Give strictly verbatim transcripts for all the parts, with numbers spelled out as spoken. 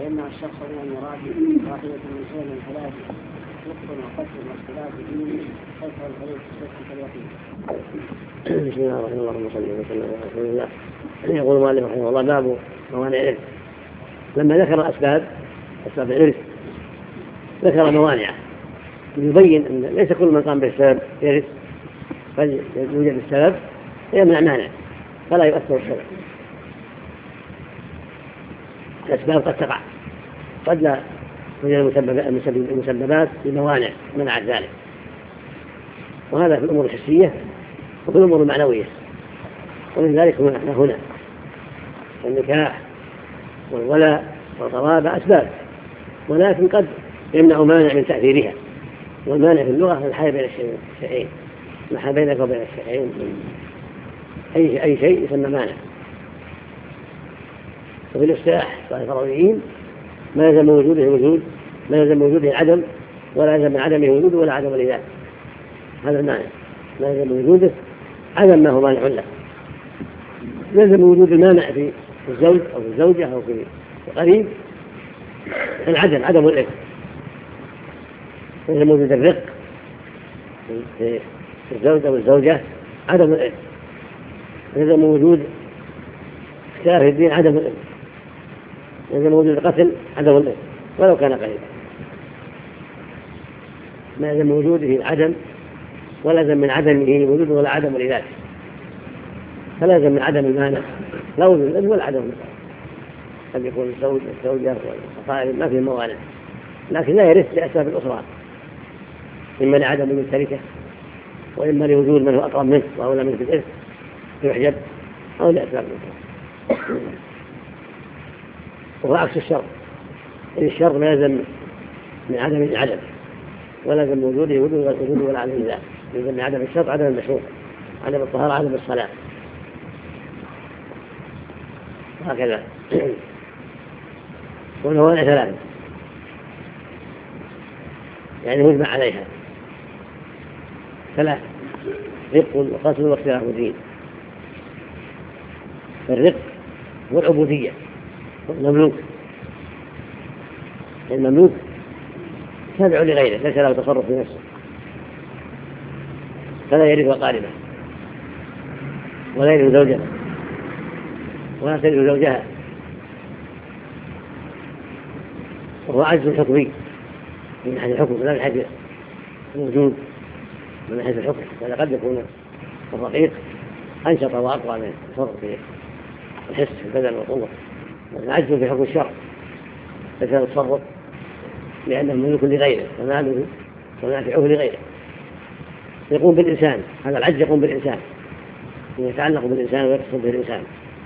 فيمنع الشخص من المراد واحدة من سنن ثلاث يقتل وقتل واختلاف دينه حيث الفريق الشك كاليقين. بسم الله الرحمن الرحيم صلى الله عليه وسلم. يقول المؤلف رحمه الله باب موانع الإرث. لما ذكر أسباب أسباب الإرث ذكر موانع يبين أن ليس كل من قام بالسبب يرث، بل يوجد السبب يمنع مانع فلا يؤثر السبب. الأسباب قد تقع قد لا توجد المسببات بموانع منعت ذلك، وهذا في الأمور الحسية وفي الأمور المعنوية. ومن ذلك هنا النكاح والولاء والقرابة أسباب، ولكن قد يمنع مانع من تأثيرها. والمانع في اللغة الحال بين الشيئين، ما بينك وبين الشيئين أي أي شيء يسمى مانع. وفي الاصطلاح قال الفرعيين ما يلزم وجوده وجود، ما يلزم وجوده عدم، ولا يلزم من عدمه وجوده ولا عدم لذاته. هذا المعنى، ما يلزم وجوده عدم ما هو مانع له. يلزم وجود المانع في الزوج أو في الزوجة أو في القريب العدم، عدم الإرث. يلزم وجود الرق في الزوج أو الزوجة عدم الإرث. يلزم وجود اختلاف الدين عدم الإرث. يلزم وجود القتل عدم الإرث ولو كان قريبا. ما يلزم وجوده العدم ولا يلزم من عدمه وجوده ولا عدم لذاته. فلا يلزم من عدم المانع لا وجود الإرث ولا عدم المانع. قد يكون الزوج والزوجة والقائل ما فيه موانع، لكن لا يرث لأسباب الأخرى، إما لعدم من التركة، وإما لوجود من هو أقرب منه وأولى منه في الإرث يحجب، أو لأسباب الأخرى. وهو عكس الشر، إن الشر لا يلزم من عدم العدم ولا يلزم وجوده وجوده ولا عدم ذلك. يلزم من عدم الشر عدم المشروع، عدم الطهارة عدم الصلاة، وهكذا. والموانع ثلاثة يعني مجمع عليها ثلاث: رق وقتل واختلاف دين. الرق والعبودية والمملوك. المملوك تابع لغيره ليس له تصرف في نفسه، فلا يرث أقاربه ولا يرث زوجها ولا ترث زوجها، وهو عجز حكمي من ناحية الحكم لا من ناحية الوجود، من ناحية الحكم. فلا قد يكون الرقيق أنشط وأقوى من التصرف في الحس في البدن والقوة، لكن عجز في حكم الشرع ليس له تصرف لأنه ملك لغيره وماله ونافعه لغيره. يقوم بالإنسان، هذا العجز يقوم بالإنسان يتعلق بالإنسان ويتصل به الإنسان.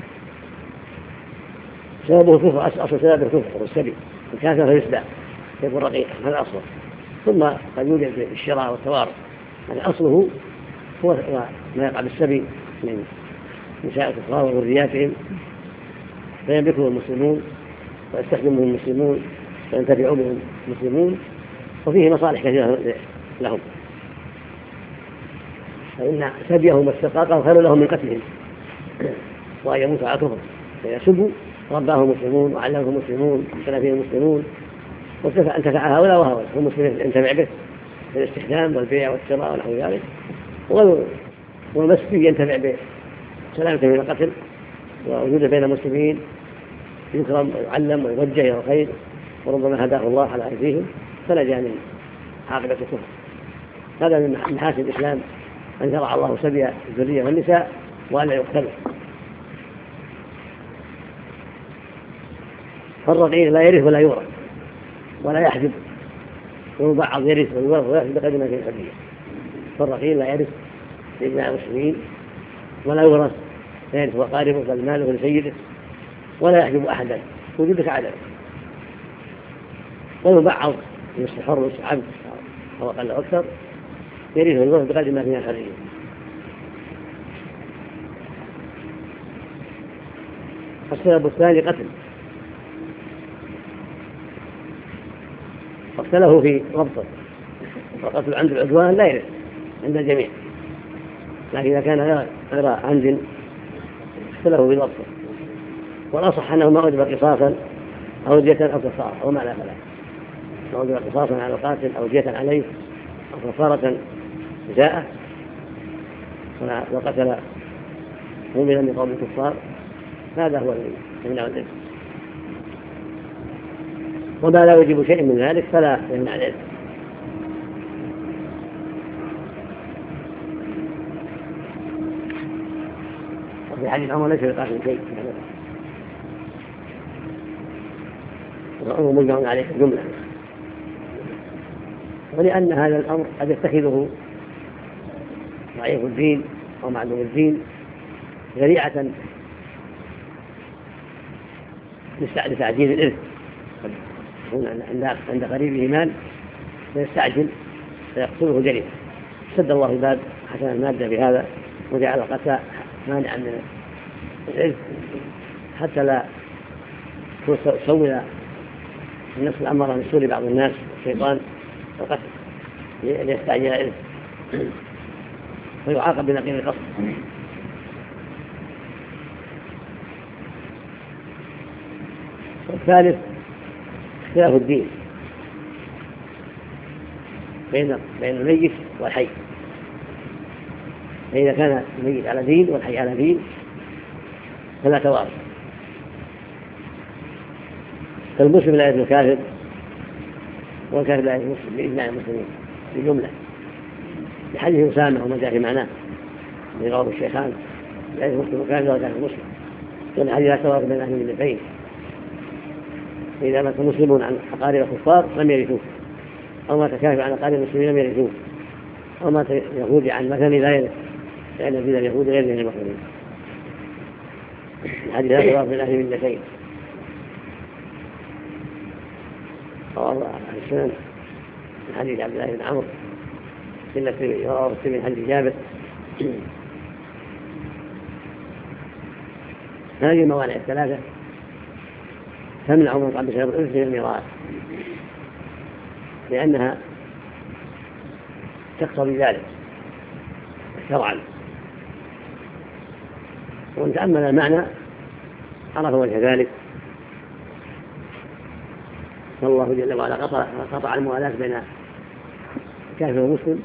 سببه الكفر، أصل سبب الكفر والسبي، الكافر فيسبع يكون رقيقا، هذا أصله. ثم قد يوجد في الشراء والتوارث، هذا أصله هو ما يقع بالسبي من نساء الكفار وذرياتهم، فيملكهم المسلمون ويستخدمهم المسلمون وينتفع بهم المسلمون، وفيه مصالح كثيرة لهم، فإن سبيهم واستقاقهم خير لهم من قتلهم وأن يموتوا على كفر. فيسبوا رباهم مسلمون وعلمهم مسلمون وكان فيهم مسلمون، وانتفع هؤلاء وهؤلاء هم مسلمين ينتفع به في الاستخدام والبيع والشراء ونحو ذلك، والمسكين ينتفع به سلامة من القتل ووجود بين المسلمين يكرم ويعلم ويوجه إلى الخير، وربما هداه الله على أيديهم فلا جاء من عاقبة الكفر. هذا من محاسن الإسلام أن شرع الله سبي الذرية والنساء وألا يقتلوا. فالرقيق لا يرث ولا يورث ولا يحجب، وبعض يرث ويورث ويحجب بقدر ما في الحرية. فالرقيق لا يرث لإجماع المسلمين ولا يورث، لا يرث وقاربه بل ماله لسيده، ولا يحجب أحدا وجودك عدم. ويبعض يصبح حر ويصبح عبد أو أقل أو أكثر، يرث ويورث بقدر ما فيها الحرية. السبب الثاني قتل، واختلفوا في ضبطه، وقتل عند العدوان لا يرث عند الجميع، لكن إذا كان غير عمد اختلفوا في ضبطه. والأصح أنه ما وجب قصاصا أو دية أو كفارة أو ما لا فلا، سواء قصاصا على القاتل أو دية عليه أو كفارة جاءه وقتل مؤمنا من قوم الكفار، هذا هو الذي يمنع الإثم. وما لا يجب شيء من ذلك فلا يمنع الإثم. وفي حديث عمر ليس بقاتل شيء، والأمر مجمع عليه جملة، ولأن هذا الأمر قد يتخذه ضعيف الدين أو معلوم الدين ذريعة لتعجيل الإرث. يكون عند قريبه مال فيستعجل فيقتله جريمة، سد الله باب حسن المادة بهذا وجعل القتل مانعا من الإرث حتى لا تسوي النفس الأمر من سور بعض الناس الشيطان القتل ليستعجل الإرث ويعاقب بنقيض القصد. والثالث اختلاف الدين بين بين الميت والحي، فإذا كان الميت على دين والحي على دين فلا توارث. فالمسلم لا يرث الكافر والكافر لا يرث المسلم بإجماع المسلمين بجملة، لحديث أسامة وما جاء في معناه من رواه الشيخان لا يرث المسلم الكافر ولا الكافر المسلم، لأن الحديث لا توارث بين أهل الملتين. إذا مات مسلمون عن أقارب الكفار لم يرثوه، أو مات كافر عن أقارب المسلمين لم يرثوه، أو مات يهودي عن مثل لا يرث، لأن دين اليهود غير دين المسلمين. الحديث لا توارث بين أهل الملتين. رواه أهل السنن من حديث عبد الله بن عمرو التي رواه مسلم من حديث جابر. هذه الموانع الثلاثة تمنع من قبل شرب الإرث من الميراث، لأنها تقتضي ذلك شرعا. ومن تأمل المعنى عرف وجه ذلك، فالله جل وعلا قطع, قطع الموالاة بين الكافر والمسلم،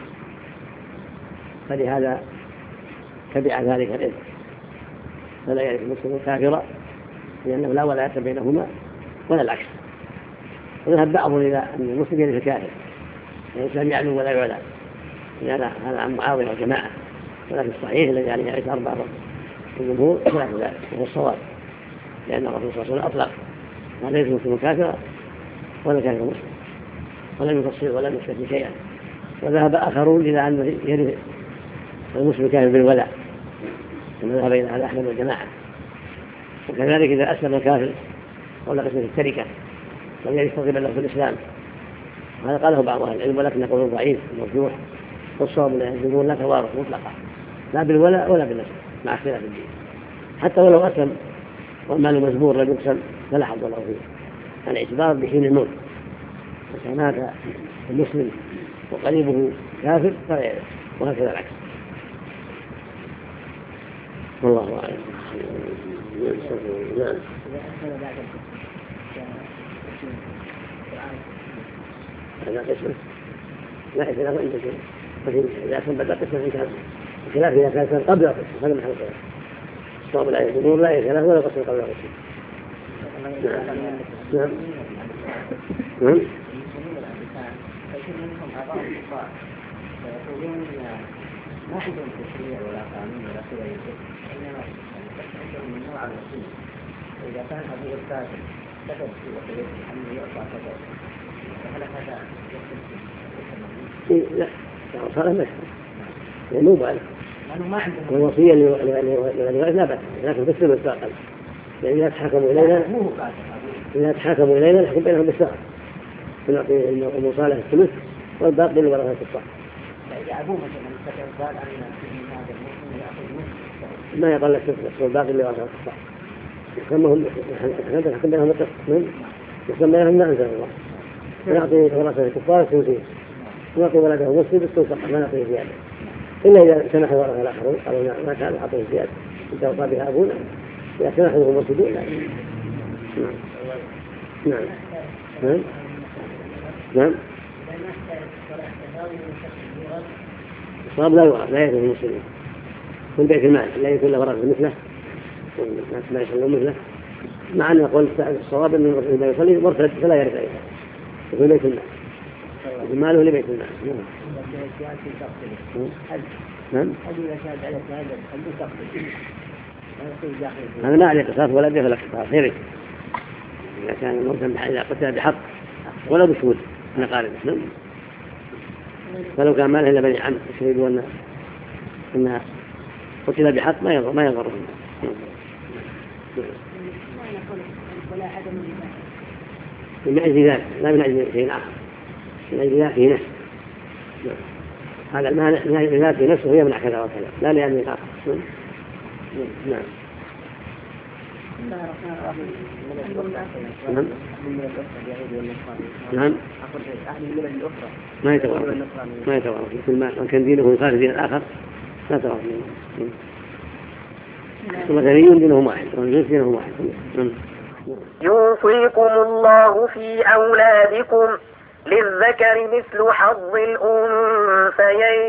فلهذا تبع ذلك الإرث، فلا يرث المسلم الكافر لأنه لا ولاية بينهما ولا العكس. وذهب بعضهم إلى أن المسلم يرث الكافر، الإسلام يعلو ولا يعلى، لأن هذا عن معاوية وجماعة، ولكن الصحيح الذي عليه يرث أربعة الجمهور خلاف ذلك وهو الصواب، لأن الرسول صلى الله عليه وسلم أطلق ما يرث المسلم الكافر ولا كافر مسلم، ولم يفصل ولم يستثني شيئا. وذهب آخرون إلى أن يرث المسلم الكافر بالولاء، كما ذهب إلى أحمد والجماعة. وكذلك إذا أسلم الكافر قبل قسمة التركة لم يستطيع له في الإسلام، هذا قاله بعض أهل العلم، ولكن قول ضعيف مرجوح، والصواب لا يجوزون لا توارث مطلقا لا بالولاء ولا بالنسب مع اختلاف الدين، حتى ولو أسلم والمال مجبور لم يقسم فلا حظ له فيه، الاعتبار بحين الموت. إذا مات المسلم وقريبه كافر فلا يرث، وهكذا العكس. والله أعلم. نعم. هذا قسم لا إذا له أنت شيء، لكن إذا كان بدأ قسم إن كان بخلاف إذا كان قبل القسم هذا محل خلاف. الصواب لا يجوز لا يجوز ولا قسم قبل القسم. نعم. نعم. نعم. ما عندهم تشريع ولا قانون ولا شيء، إنما من نوع الوسيلة. إذا كان أبوه الكافر كتب في وصيته أنه يعطى كذا، فهل هذا يكتب؟ لا، صار ما يحصل، مو بالغ. الوصية اللي لا بأس، لكن بالسبب الثاقل، لأن إذا تحاكموا إلينا إذا تحاكموا إلينا نحكم بينهم بالسبب، نعطي المصالح الثلث والباقي للورثة الصالح. أبوه مثلا قال أن هذا المسلم يأخذ نصف، ما يقل لك نصف والباقي للورثة الصالح. يسمهم نحن نحكم بينهم القسم، يسمى لهم ما أنزل الله، نعطي ورثة الكفار الثلثين، نعطي ولده مسلم بالثلث ما نعطيه زيادة، إلا إذا سمح ورثة الآخرون قالوا ما كان أعطيه زيادة إذا وصى بها أبونا، إذا سمحوا المسلمون لا. نعم نعم نعم الصواب لا يورث، لا يرث المسلمين من بيت المال، لا يكون له ورثة مثله والناس لا يصلون مثله، مع أن يقول الصواب أنه إذا يصلي مرتد فلا يرث أيضا يكون بيت المال، ماله لبيت المال. نعم هذا ما عليه قصاص ولا به ولا قصاص غيره إذا كان مرتد إذا قتل بحق ولا بشهود من أقاربه. نعم فلو كان ماله إلا بني عم يشهدوا أن أنها قتل بحق ما يضر ما يضرهم. من أجل ذلك لا من أجل شيء آخر، من أجل ذلك في نفسه. هذا المانع من أجل ذلك في نفسه هي من كذا وكذا لا لأجل الآخر. نعم نعم نعم ما يتورط ما يتورط مثل ما كان دينه يخالف دين الآخر لا تورط منه. ومثلي دينهم واحد والجنس دينهم واحد. يوصيكم الله في أولادكم للذكر مثل حظ الأنثيين